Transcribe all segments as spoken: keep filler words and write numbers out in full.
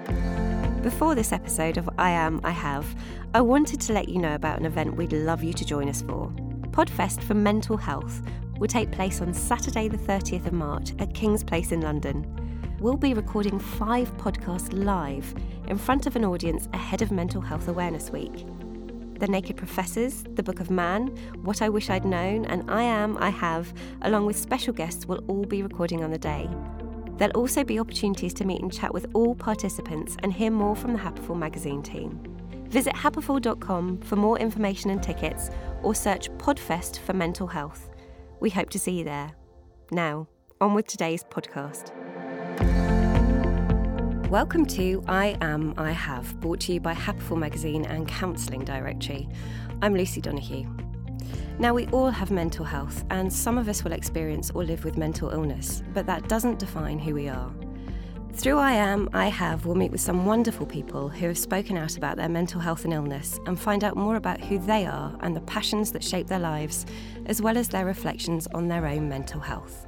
Before this episode of I Am, I Have, I wanted to let you know about an event we'd love you to join us for. Podfest for Mental Health will take place on Saturday the thirtieth of March at King's Place in London. We'll be recording five podcasts live in front of an audience ahead of Mental Health Awareness Week. The Naked Professors, The Book of Man, What I Wish I'd Known, and I Am, I Have, along with special guests, will all be recording on the day. There'll also be opportunities to meet and chat with all participants and hear more from the Happiful magazine team. Visit happiful dot com for more information and tickets, or search Podfest for Mental Health. We hope to see you there. Now, on with today's podcast. Welcome to I Am, I Have, brought to you by Happiful magazine and Counselling Directory. I'm Lucy Donoghue. Now, we all have mental health, and some of us will experience or live with mental illness, but that doesn't define who we are. Through I Am, I Have, we'll meet with some wonderful people who have spoken out about their mental health and illness and find out more about who they are and the passions that shape their lives, as well as their reflections on their own mental health.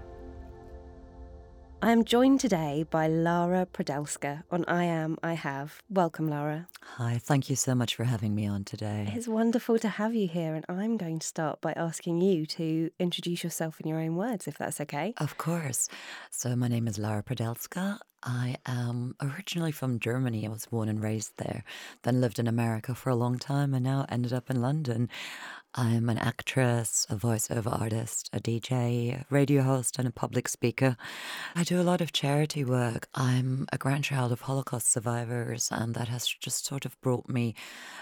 I am joined today by Lara Prodelska on I Am, I Have. Welcome, Lara. Hi, thank you so much for having me on today. It's wonderful to have you here, and I'm going to start by asking you to introduce yourself in your own words, if that's okay. Of course. So my name is Lara Prodelska. I am originally from Germany. I was born and raised there, then lived in America for a long time, and now ended up in London. I'm an actress, a voiceover artist, a D J, a radio host, and a public speaker. I do a lot of charity work. I'm a grandchild of Holocaust survivors, and that has just sort of brought me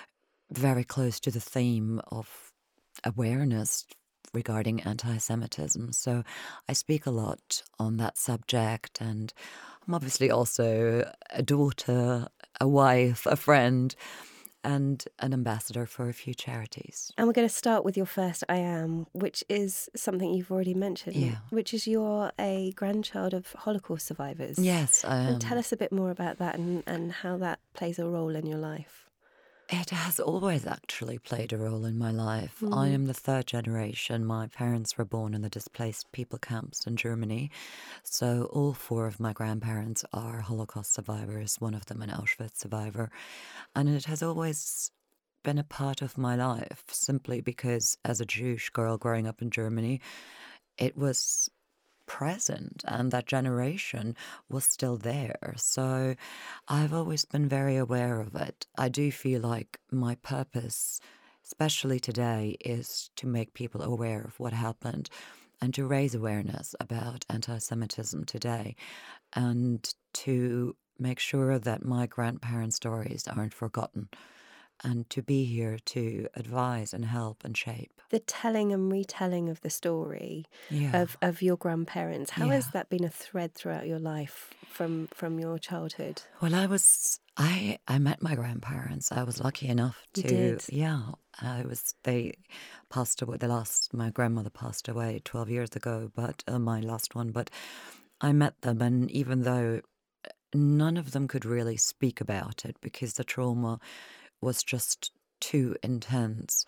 very close to the theme of awareness regarding anti-Semitism. So I speak a lot on that subject, and I'm obviously also a daughter, a wife, a friend, and an ambassador for a few charities. And we're going to start with your first I Am, which is something you've already mentioned, Yeah. which is you're a grandchild of Holocaust survivors. Yes, I am. And tell us a bit more about that and, and how that plays a role in your life. It has always actually played a role in my life. Mm. I am the third generation. My parents were born in the displaced people camps in Germany. So all four of my grandparents are Holocaust survivors, one of them an Auschwitz survivor. And it has always been a part of my life, simply because as a Jewish girl growing up in Germany, it was present and that generation was still there. So I've always been very aware of it. I do feel like my purpose, especially today, is to make people aware of what happened and to raise awareness about anti-Semitism today, and to make sure that my grandparents' stories aren't forgotten, and to be here to advise and help and shape. The telling and retelling of the story Yeah. of, of your grandparents, how Yeah. has that been a thread throughout your life from from your childhood? Well, I was I I met my grandparents. I was lucky enough You to did? yeah. I was they passed away. The last my grandmother passed away twelve years ago, but uh, my last one. But I met them, and even though none of them could really speak about it because the trauma was just too intense,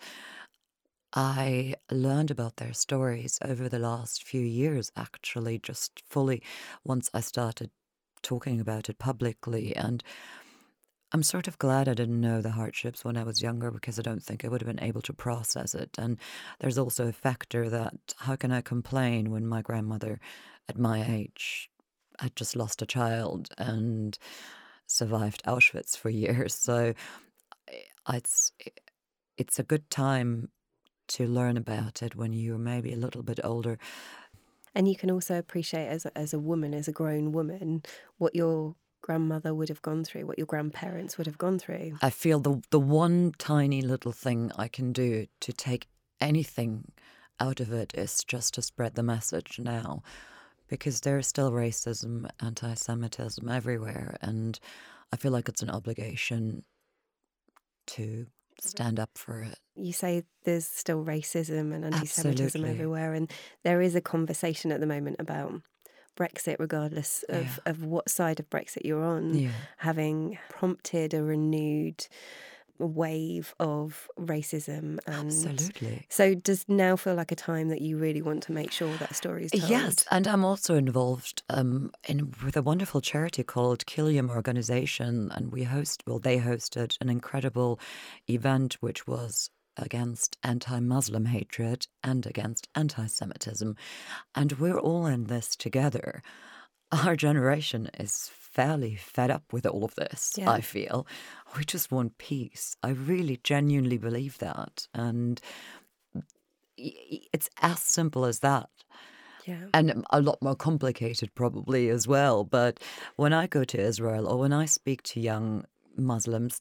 I learned about their stories over the last few years, actually, just fully once I started talking about it publicly. And I'm sort of glad I didn't know the hardships when I was younger, because I don't think I would have been able to process it. And there's also a factor that how can I complain when my grandmother at my age had just lost a child and survived Auschwitz for years. So it's it's a good time to learn about it when you're maybe a little bit older. And you can also appreciate as a, as a woman, as a grown woman, what your grandmother would have gone through, what your grandparents would have gone through. I feel the the one tiny little thing I can do to take anything out of it is just to spread the message now, because there's still racism, anti-Semitism everywhere, and I feel like it's an obligation to stand up for it. You say there's still racism and anti-Semitism Absolutely. everywhere, and there is a conversation at the moment about Brexit, regardless of, Yeah. of what side of Brexit you're on, Yeah. having prompted a renewed wave of racism. And Absolutely. So does now feel like a time that you really want to make sure that story is told? Yes, and I'm also involved um, in with a wonderful charity called Kilium Organization, and we host, well, they hosted an incredible event which was against anti-Muslim hatred and against anti-Semitism, and we're all in this together. Our generation is fairly fed up with all of this, Yeah. I feel. We just want peace. I really genuinely believe that. And it's as simple as that. Yeah. And a lot more complicated probably as well. But when I go to Israel or when I speak to young Muslims,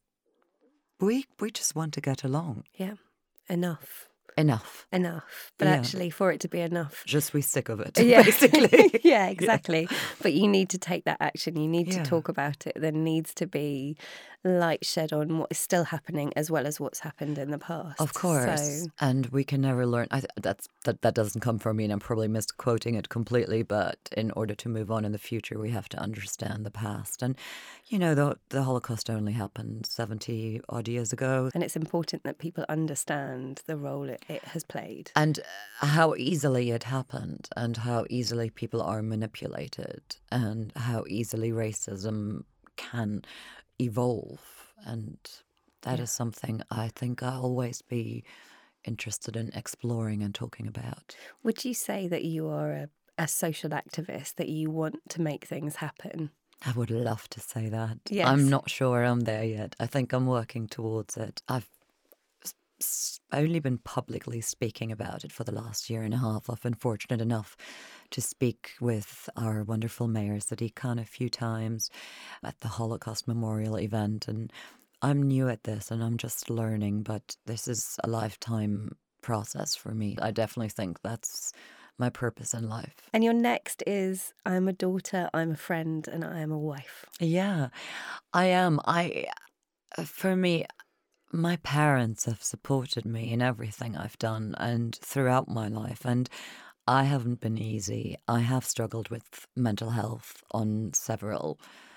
we we just want to get along. Yeah. Enough. Enough. Enough. But Yeah. actually, for it to be enough. Je suis sick of it, Yeah. basically. Yeah, exactly. But you need to take that action. You need Yeah. to talk about it. There needs to be light shed on what is still happening as well as what's happened in the past. Of course. So, And we can never learn. I, that's that, that doesn't come from me, and I'm probably misquoting it completely. But in order to move on in the future, we have to understand the past. And, you know, the, the Holocaust only happened seventy odd years ago. and it's important that people understand the role it, it has played. And how easily it happened, and how easily people are manipulated, and how easily racism can evolve. And that Yeah. is something I think I'll always be interested in exploring and talking about. Would you say that you are a, a social activist, that you want to make things happen? I would love to say that. Yes. I'm not sure I'm there yet. I think I'm working towards it. I've s- s- only been publicly speaking about it for the last year and a half. I've been fortunate enough to speak with our wonderful Mayor Sadiq Khan a few times at the Holocaust Memorial event. And I'm new at this and I'm just learning, but this is a lifetime process for me. I definitely think that's my purpose in life. And your next is I'm a daughter, I'm a friend, and I am a wife. Yeah, I am. I, for me, my parents have supported me in everything I've done and throughout my life. And I haven't been easy. I have struggled with mental health on several,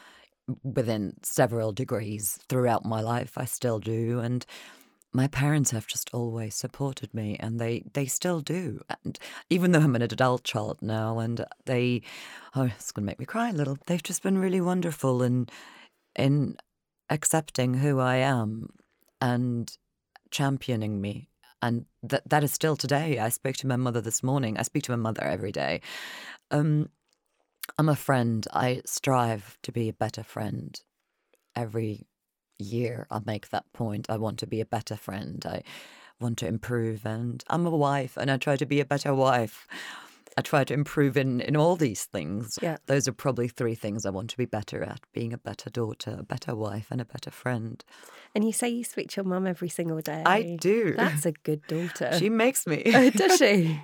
within several degrees throughout my life. I still do. And my parents have just always supported me, and they, they still do. And even though I'm an adult child now, and they, oh, it's going to make me cry a little. They've just been really wonderful in in accepting who I am and championing me. And that that is still today. I spoke to my mother this morning. I speak to my mother every day. Um, I'm a friend. I strive to be a better friend every year. I make that point. I want to be a better friend. I want to improve, and I'm a wife, and I try to be a better wife. I try to improve in, in all these things. Yeah. Those are probably three things I want to be better at: being a better daughter, a better wife, and a better friend. And you say you speak to your mum every single day. I do. That's a good daughter. She makes me. Oh, does she?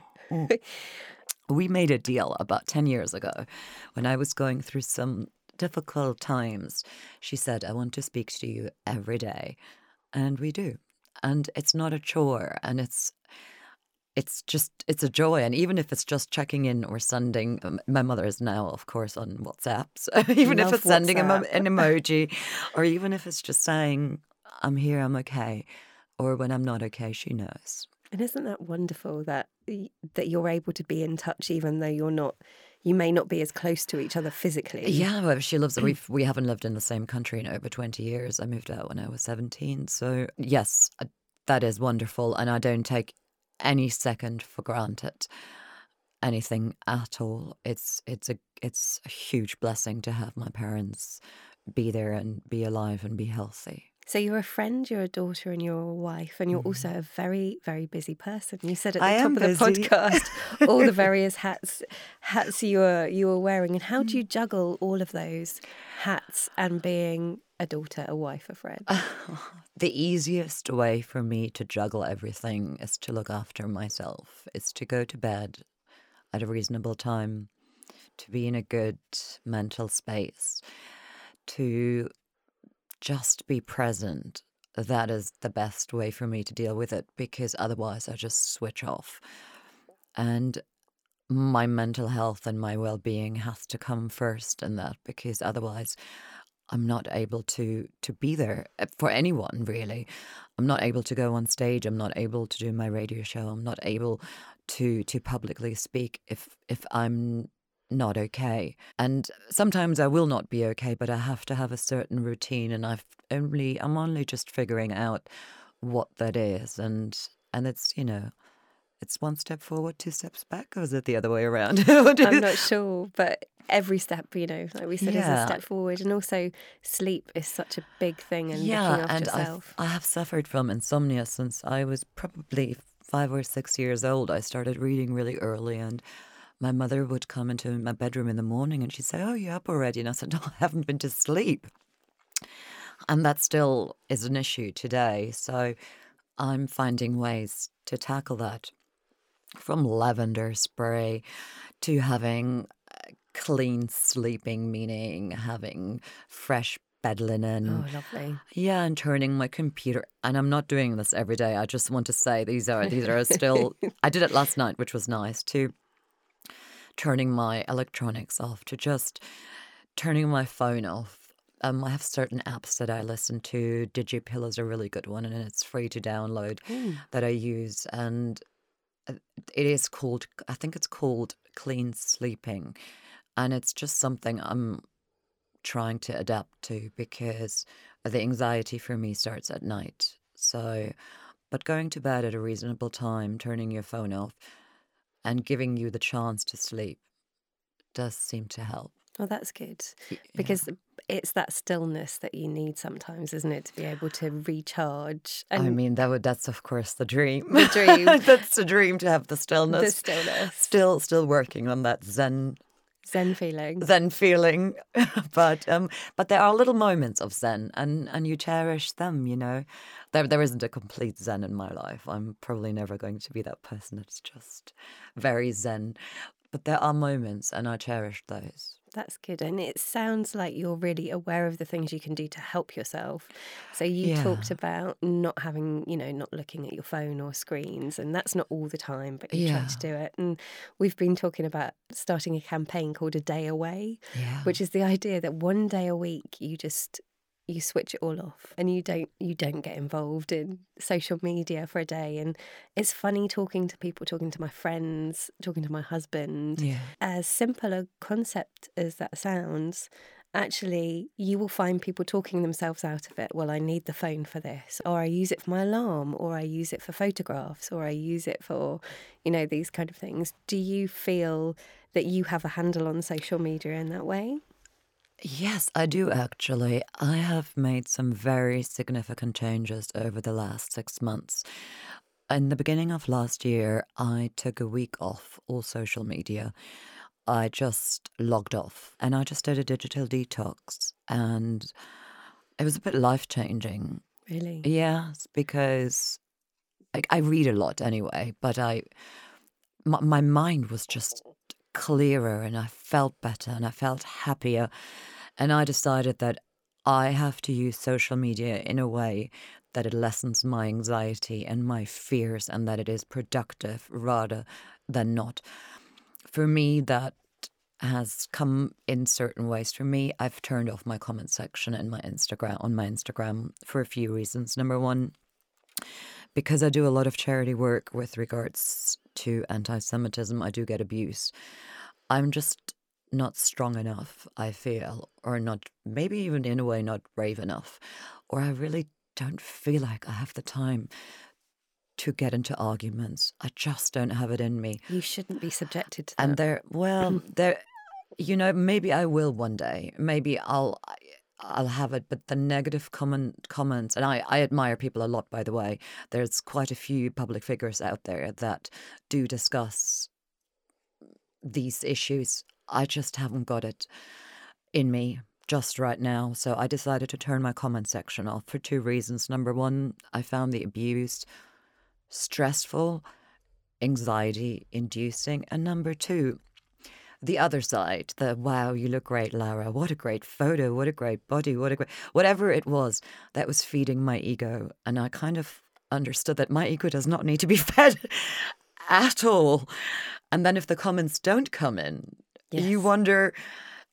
We made a deal about ten years ago when I was going through some difficult times. She said, I want to speak to you every day. And we do. And it's not a chore. And it's it's just, it's a joy. And even if it's just checking in or sending, um, my mother is now, of course, on WhatsApp. So even Love if it's sending a mo- WhatsApp. an emoji, or even if it's just saying, I'm here, I'm okay. Or when I'm not okay, she knows. And isn't that wonderful that that you're able to be in touch even though you're not, you may not be as close to each other physically? Yeah, well, she lives. We we haven't lived in the same country in over twenty years. I moved out when I was seventeen. So yes, uh, that is wonderful, and I don't take any second for granted. Anything at all. It's it's a it's a huge blessing to have my parents be there and be alive and be healthy. So you're a friend, you're a daughter, and you're a wife, and you're also a very, very busy person. You said at the I top am of the busy. podcast all the various hats hats you are you are wearing, and how do you juggle all of those hats and being a daughter, a wife, a friend? The easiest way for me to juggle everything is to look after myself. It's to go to bed at a reasonable time, to be in a good mental space, to just be present. That is the best way for me to deal with it, because otherwise I just switch off. And my mental health and my well-being has to come first in that, because otherwise I'm not able to to be there for anyone, really. I'm not able to go on stage. I'm not able to do my radio show. I'm not able to to publicly speak if if I'm not okay. And sometimes I will not be okay, but I have to have a certain routine, and I've only I'm only just figuring out what that is, and and it's you know it's one step forward, two steps back, or is it the other way around? I'm not sure, but every step, you know, like we said, is a Yeah. step forward. And also, sleep is such a big thing, and looking Yeah, after and I've, yourself. I have suffered from insomnia since I was probably five or six years old. I started reading really early, and my mother would come into my bedroom in the morning and she'd say, "Oh, you're up already?" And I said, "No, I haven't been to sleep." And that still is an issue today. So I'm finding ways to tackle that, from lavender spray to having uh, clean sleeping, meaning having fresh bed linen. Oh, lovely. Yeah, and turning my computer. And I'm not doing this every day. I just want to say these are these are still. I did it last night, which was nice too. Turning my electronics off, to just turning my phone off. Um, I have certain apps that I listen to. DigiPill is a really good one, and it's free to download Ooh. that I use. And uh, it is called, I think it's called Clean Sleeping. And it's just something I'm trying to adapt to, because the anxiety for me starts at night. So, but going to bed at a reasonable time, turning your phone off, and giving you the chance to sleep does seem to help. Oh, that's good. Y- Because it's that stillness that you need sometimes, isn't it, to be able to recharge. And I mean, that would that's of course the dream. The dream. That's the dream, to have the stillness. the stillness, Still, still working on that zen, zen feeling. zen feeling. but um, but there are little moments of zen, and and you cherish them. You know, there there isn't a complete zen in my life. I'm probably never going to be that person that's just very zen. But there are moments, and I cherish those. That's good. And it sounds like you're really aware of the things you can do to help yourself. So you Yeah. talked about not having, you know, not looking at your phone or screens, and that's not all the time, but you try Yeah. to do it. And we've been talking about starting a campaign called A Day Away, Yeah. which is the idea that one day a week you just you switch it all off, and you don't you don't get involved in social media for a day. And it's funny talking to people, talking to my friends, talking to my husband. Yeah. As simple a concept as that sounds, actually you will find people talking themselves out of it. Well, I need the phone for this, or I use it for my alarm, or I use it for photographs, or I use it for, you know, these kind of things. Do you feel that you have a handle on social media in that way? Yes, I do actually. I have made some very significant changes over the last six months. In the beginning of last year, I took a week off all social media. I just logged off, and I just did a digital detox, and it was a bit life-changing. Really? Yes, because I, I read a lot anyway, but I my, my mind was just clearer, and I felt better, and I felt happier. And I decided that I have to use social media in a way that it lessens my anxiety and my fears, and that it is productive rather than not. For me, that has come in certain ways. For me, I've turned off my comment section in my Instagram on my Instagram for a few reasons. Number one, because I do a lot of charity work with regards to anti-Semitism, I do get abuse. I'm just not strong enough, I feel, or not, maybe even in a way not brave enough, or I really don't feel like I have the time to get into arguments. I just don't have it in me. You shouldn't be subjected to that. And there, well, there, you know, maybe I will one day. Maybe I'll, I'll have it. But the negative comment comments, and I, I admire people a lot, by the way. There's quite a few public figures out there that do discuss these issues. I just haven't got it in me just right now. So I decided to turn my comment section off for two reasons. Number one, I found the abuse stressful, anxiety inducing. And number two, the other side, the wow, you look great, Laura. What a great photo. What a great body. What a great, whatever it was, that was feeding my ego. And I kind of understood that my ego does not need to be fed at all. And then if the comments don't come in, Yes. you wonder,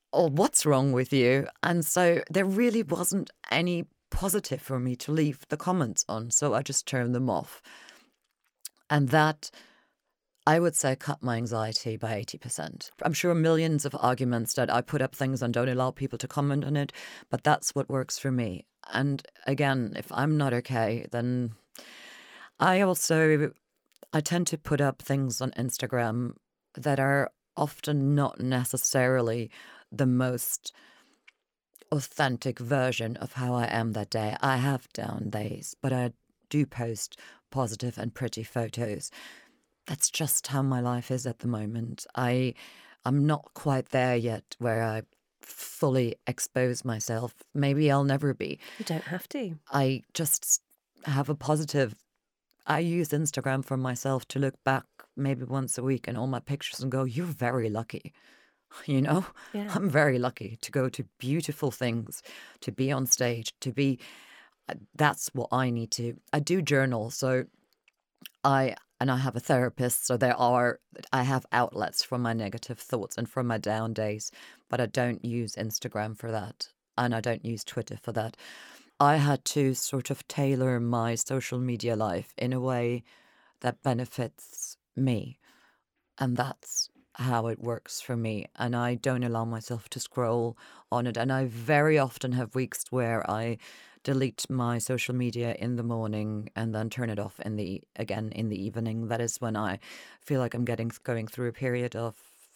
oh, what's wrong with you? And so there really wasn't any positive for me to leave the comments on. So I just turned them off. And that, I would say, cut my anxiety by eighty percent. I'm sure millions of arguments that I put up things and don't allow people to comment on it, but that's what works for me. And again, if I'm not okay, then I also, I tend to put up things on Instagram that are often not necessarily the most authentic version of how I am that day. I have down days, but I do post positive and pretty photos. That's just how my life is at the moment. I, I'm not quite there yet where I fully expose myself. Maybe I'll never be. You don't have to. I just have a positive. I use Instagram for myself to look back maybe once a week in all my pictures and go, you're very lucky. You know, Yeah. I'm very lucky to go to beautiful things, to be on stage, to be. That's what I need to. I do journal. So I, and I have a therapist. So there are, I have outlets for my negative thoughts and for my down days, but I don't use Instagram for that. And I don't use Twitter for that. I had to sort of tailor my social media life in a way that benefits me. And that's how it works for me. And I don't allow myself to scroll on it. And I very often have weeks where I delete my social media in the morning and then turn it off in the again in the evening. That is when I feel like I'm getting going through a period of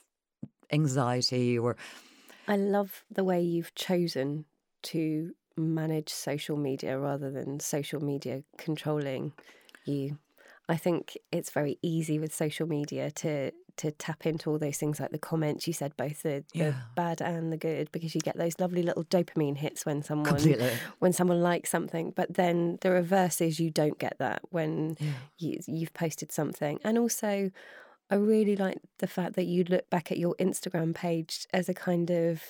anxiety. Or I love the way you've chosen to manage social media rather than social media controlling you. I think it's very easy with social media to to tap into all those things like the comments. You said both the, the Yeah. bad and the good, because you get those lovely little dopamine hits when someone Completely. when someone likes something. But then the reverse is you don't get that when Yeah. you, you've posted something. And also, I really like the fact that you look back at your Instagram page as a kind of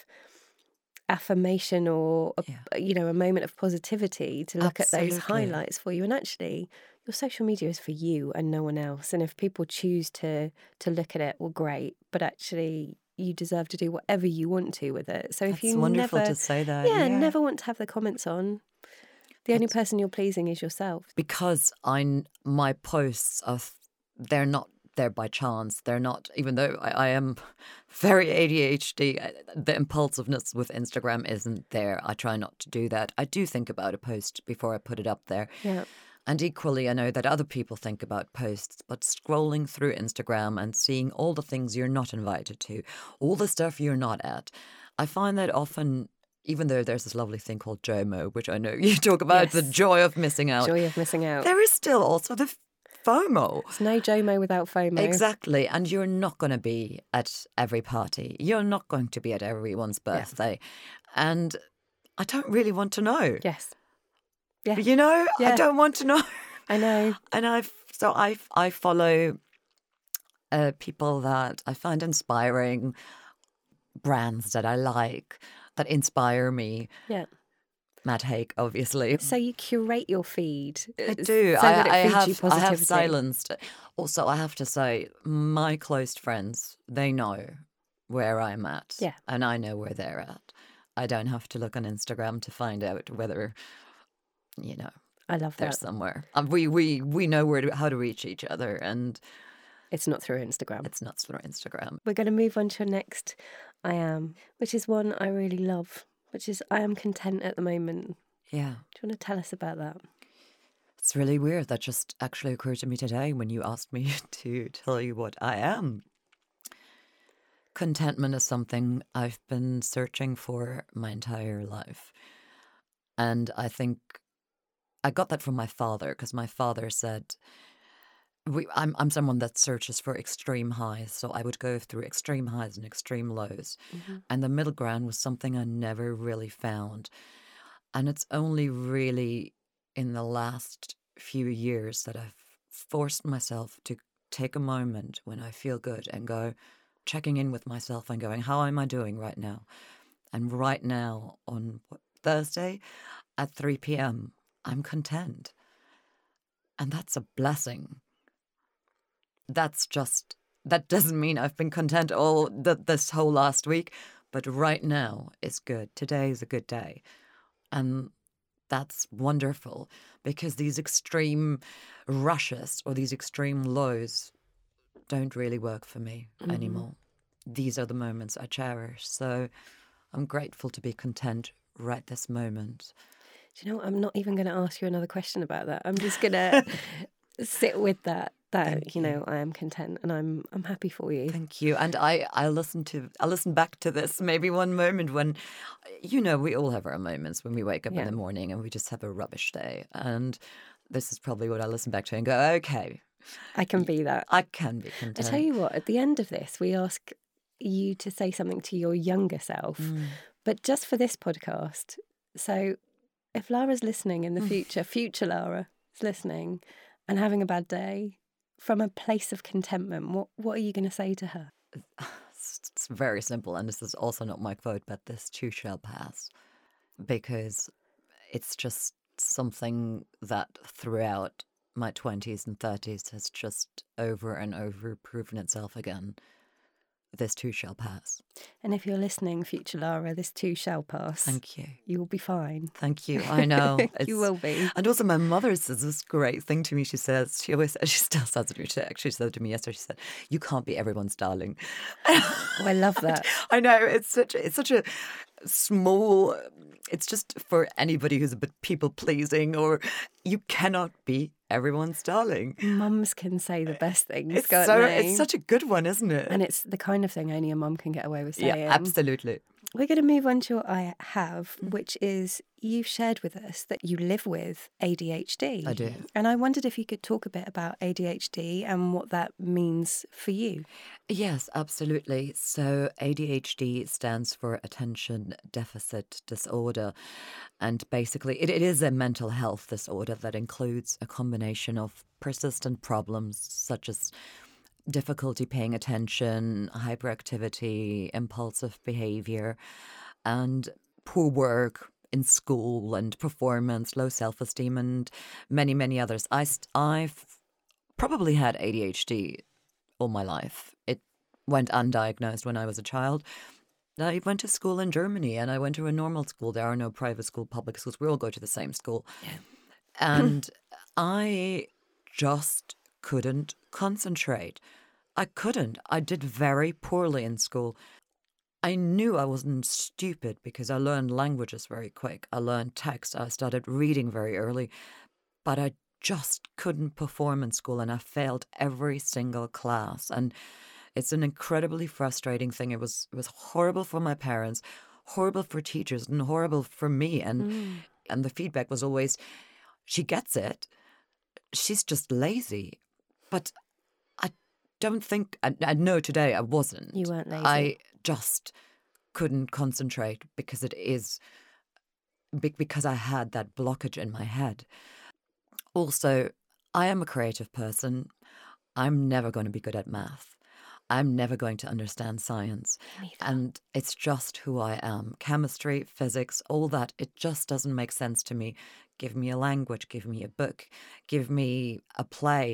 affirmation or a, Yeah. you know, a moment of positivity to look at those Absolutely. highlights for you. And actually, your social media is for you and no one else. And if people choose to to look at it, well, great. But actually, you deserve to do whatever you want to with it. So if That's you wonderful never, to say that. yeah, Yeah. never want to have the comments on, the only That's- person you're pleasing is yourself. because I kn- my posts are th- they're not there by chance. They're not, even though I, I am very A D H D. I- The impulsiveness with Instagram isn't there. I try not to do that. I do think about a post before I put it up there. Yeah. And equally, I know that other people think about posts, but scrolling through Instagram and seeing all the things you're not invited to, all the stuff you're not at, I find that often, even though there's this lovely thing called JOMO, which I know you talk about, Yes. the joy of missing out, Joy of missing out. there is still also the FOMO. There's no JOMO without FOMO. Exactly. And you're not going to be at every party. You're not going to be at everyone's birthday. And I don't really want to know. Yes. Yeah. You know, I Yeah. don't want to know. I know. And I've, so I, I follow uh, people that I find inspiring, brands that I like, that inspire me. Yeah. Matt Haig, obviously. So you curate your feed. I do. So I, that it I feeds have. you I have positivity. silenced. Also, I have to say, my close friends, they know where I'm at. Yeah. And I know where they're at. I don't have to look on Instagram to find out whether, you know, I love they're that. somewhere. Um, we we we know where to, how to reach each other, and It's not through Instagram. it's not through Instagram. We're going to move on to your next I am, which is one I really love, which is I am content at the moment. Yeah. Do you want to tell us about that? It's really weird. That just actually occurred to me today when you asked me to tell you what I am. Contentment is something I've been searching for my entire life. And I think I got that from my father, because my father said, we, I'm, I'm someone that searches for extreme highs. So I would go through extreme highs and extreme lows. Mm-hmm. And the middle ground was something I never really found. And it's only really in the last few years that I've forced myself to take a moment when I feel good and go checking in with myself and going, how am I doing right now? And right now on what, Thursday at three p.m., I'm content. And that's a blessing. That's just, that doesn't mean I've been content all the, this whole last week, but right now it's good. Today is a good day. And that's wonderful, because these extreme rushes or these extreme lows don't really work for me mm-hmm. anymore. These are the moments I cherish. So I'm grateful to be content right this moment. Do you know what? I'm not even going to ask you another question about that. I'm just going to sit with that. That Thank you know, you. I am content and I'm I'm happy for you. Thank you. And I I listen to I listen back to this maybe one moment when, you know, we all have our moments when we wake up yeah. in the morning and we just have a rubbish day. And this is probably what I listen back to and go, okay, I can be that. I can be content. I tell you what, at the end of this, we ask you to say something to your younger self, mm. but just for this podcast. So if Lara's listening in the future, future Lara is listening and having a bad day, from a place of contentment, what what are you going to say to her? It's very simple, and this is also not my quote, but this too shall pass, because it's just something that throughout my twenties and thirties has just over and over proven itself again. This too shall pass. And if you're listening, future Lara, this too shall pass. Thank you. You will be fine. Thank you. I know. You will be. And also my mother says this great thing to me. She says, she always, she still says it to me. She actually said it to me yesterday. She said, you can't be everyone's darling. Oh, I love that. I know. It's such a, it's such a small, it's just for anybody who's a bit people pleasing, or you cannot be everyone's darling. Mums can say the best things. It's, so, it's such a good one, isn't it? And it's the kind of thing only a mum can get away with saying. Yeah, absolutely. We're going to move on to what I have, which is you've shared with us that you live with A D H D. I do. And I wondered if you could talk a bit about A D H D and what that means for you. Yes, absolutely. So A D H D stands for Attention Deficit Disorder. And basically, it, it is a mental health disorder that includes a combination of persistent problems such as difficulty paying attention, hyperactivity, impulsive behavior, and poor work in school and performance, low self-esteem, and many, many others. I, I've probably had A D H D all my life. It went undiagnosed when I was a child. I went to school in Germany and I went to a normal school. There are no private school, public schools. We all go to the same school. Yeah. And I just couldn't concentrate. I couldn't. I did very poorly in school. I knew I wasn't stupid because I learned languages very quick. I learned text. I started reading very early. But I just couldn't perform in school and I failed every single class. And it's an incredibly frustrating thing. It was it was horrible for my parents, horrible for teachers, and horrible for me. And mm. and the feedback was always, she gets it. She's just lazy. But I don't think, I, I know today I wasn't. You weren't lazy. I just couldn't concentrate because it is, because I had that blockage in my head. Also, I am a creative person. I'm never going to be good at math. I'm never going to understand science. And it's just who I am. Chemistry, physics, all that, it just doesn't make sense to me. Give me a language, give me a book, give me a play.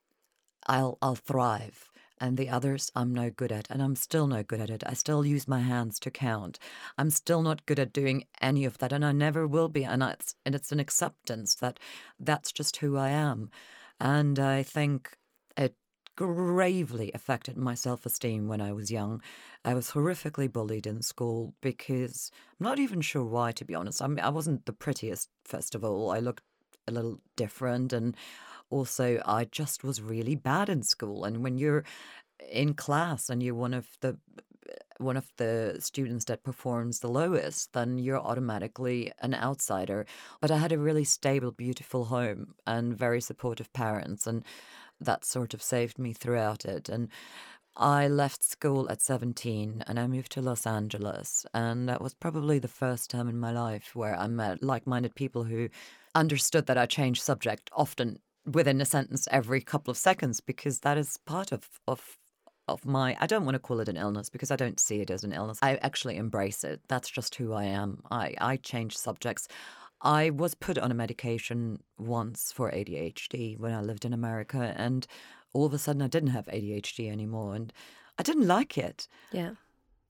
I'll I'll thrive. And the others I'm no good at. And I'm still no good at it. I still use my hands to count. I'm still not good at doing any of that. And I never will be. And it's, and it's an acceptance that that's just who I am. And I think it gravely affected my self-esteem when I was young. I was horrifically bullied in school because I'm not even sure why, to be honest. I mean, I wasn't the prettiest, first of all. I looked a little different, and also I just was really bad in school. And when you're in class and you're one of the one of the students that performs the lowest, then you're automatically an outsider. But I had a really stable, beautiful home and very supportive parents, and that sort of saved me throughout it. And I left school at seventeen and I moved to Los Angeles. And that was probably the first time in my life where I met like-minded people who understood that I changed subject often within a sentence every couple of seconds, because that is part of, of, of my, I don't want to call it an illness because I don't see it as an illness. I actually embrace it. That's just who I am. I, I change subjects. I was put on a medication once for A D H D when I lived in America, and all of a sudden I didn't have A D H D anymore, and I didn't like it. Yeah.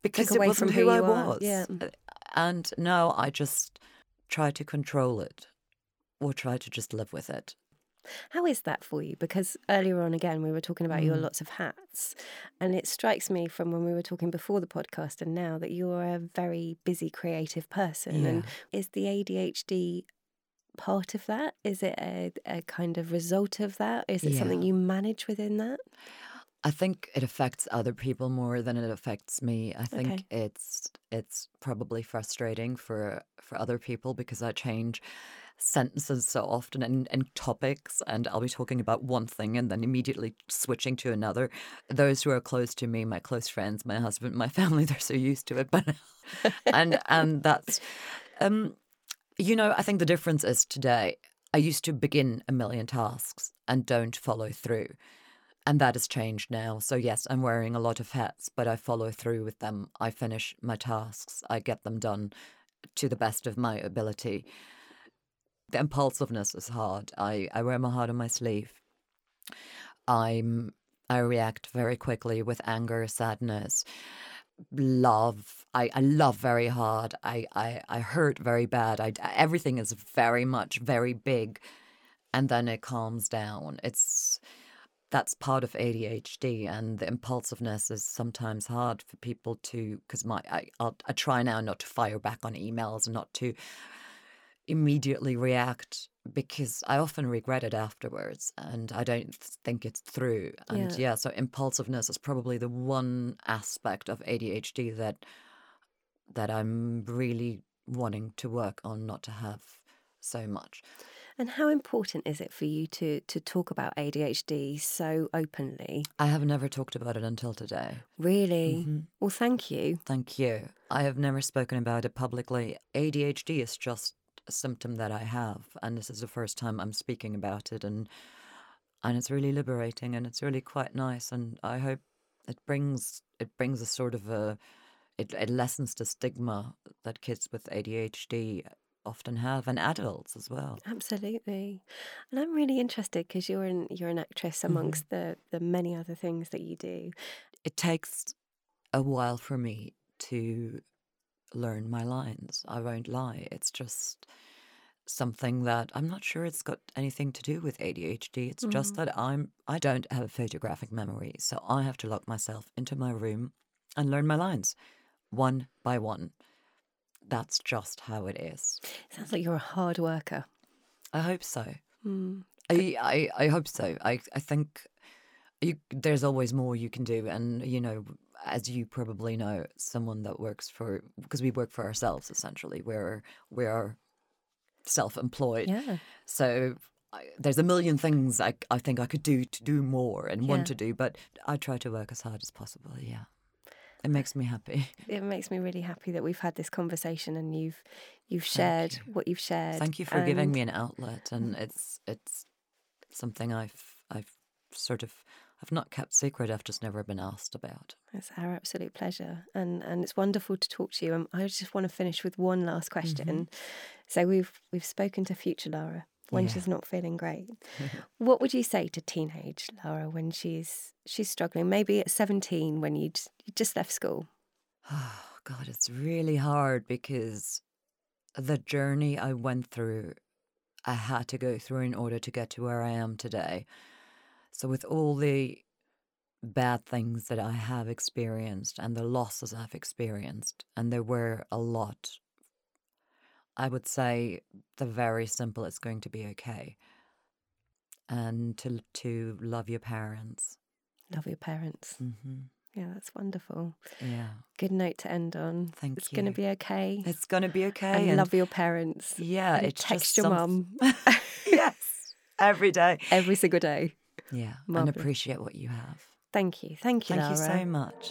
because Took it away wasn't from who who I you are, was. yeah. And now I just try to control it or try to just live with it. How is that for you? Because earlier on, again, we were talking about Mm. your lots of hats. And it strikes me from when we were talking before the podcast and now that you're a very busy, creative person. Yeah. And is the A D H D part of that? Is it a, a kind of result of that? Is it Yeah. something you manage within that? I think it affects other people more than it affects me. I think Okay. it's it's probably frustrating for for other people because I change sentences so often and, and topics, and I'll be talking about one thing and then immediately switching to another. Those who are close to me, my close friends, my husband, my family, they're so used to it. But and and that's um you know, I think the difference is today I used to begin a million tasks and don't follow through. And that has changed now. So, yes, I'm wearing a lot of hats, but I follow through with them. I finish my tasks. I get them done to the best of my ability. The impulsiveness is hard. I, I wear my heart on my sleeve. I'm I react very quickly with anger, sadness, love. I, I love very hard. I, I, I hurt very bad. I, everything is very much, very big. And then it calms down. It's... That's part of A D H D, and the impulsiveness is sometimes hard for people to, because my I I'll, I try now not to fire back on emails and not to immediately react because I often regret it afterwards and I don't think it's through. And Yeah. yeah, so impulsiveness is probably the one aspect of A D H D that that I'm really wanting to work on not to have so much. And how important is it for you to to talk about A D H D so openly? I have never talked about it until today. Really? Mm-hmm. Well, thank you. Thank you. I have never spoken about it publicly. A D H D is just a symptom that I have, and this is the first time I'm speaking about it, and and it's really liberating, and it's really quite nice, and I hope it brings it brings a sort of a it, it lessens the stigma that kids with A D H D often have, and adults as well. Absolutely. And I'm really interested because you're an you're an actress amongst the the many other things that you do. It takes a while for me to learn my lines. I won't lie. It's just something that I'm not sure it's got anything to do with A D H D. It's just Mm. that I'm I don't have a photographic memory, so I have to lock myself into my room and learn my lines one by one. That's just how it is. Sounds like you're a hard worker. I hope so. Mm. I I, I hope so. I I think you, there's always more you can do, and you know, as you probably know, someone that works for because we work for ourselves essentially. We're we're self-employed, Yeah. so I, there's a million things I I think I could do to do more and Yeah. want to do, but I try to work as hard as possible. Yeah, it makes me happy. It makes me really happy that we've had this conversation and you've you've shared you. what you've shared. Thank you for giving and- me an outlet, and it's it's something I've I've sort of I've not kept secret. I've just never been asked about. It's our absolute pleasure, and and it's wonderful to talk to you. And I just want to finish with one last question. Mm-hmm. So we've we've spoken to future Lara when Yeah. she's not feeling great. What would you say to teenage Lara when she's she's struggling? Maybe at seventeen, when you'd you just left school. Oh, God, it's really hard because the journey I went through, I had to go through in order to get to where I am today. So, with all the bad things that I have experienced and the losses I've experienced, and there were a lot, I would say the very simple it's going to be okay. And to to love your parents. Love your parents. Hmm. Yeah, that's wonderful. Yeah. Good note to end on. Thank it's going to you. be okay. It's going to be okay. and, and love your parents. Yeah, and it's text just your some- mum Yes, every day. every single day. Yeah, Marvellous. and appreciate what you have. Thank you. Thank you, Thank you Lara. so much.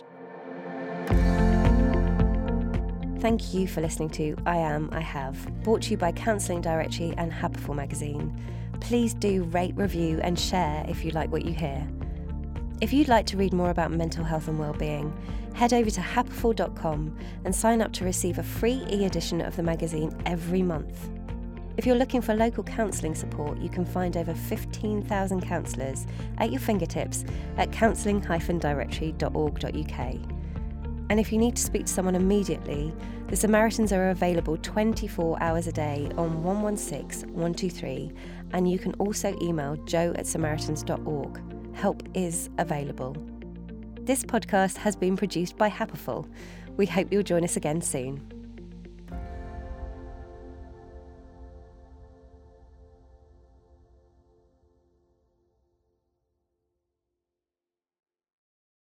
Thank you for listening to I Am, I Have, brought to you by Counselling Directory and Happiful magazine. Please do rate, review and share if you like what you hear. If you'd like to read more about mental health and wellbeing, head over to happiful dot com and sign up to receive a free e-edition of the magazine every month. If you're looking for local counselling support, you can find over fifteen thousand counsellors at your fingertips at counselling dash directory dot org dot uk. And if you need to speak to someone immediately, the Samaritans are available twenty-four hours a day on one one six, one two three, and you can also email joe at samaritans dot org. Help is available. This podcast has been produced by Happiful. We hope you'll join us again soon.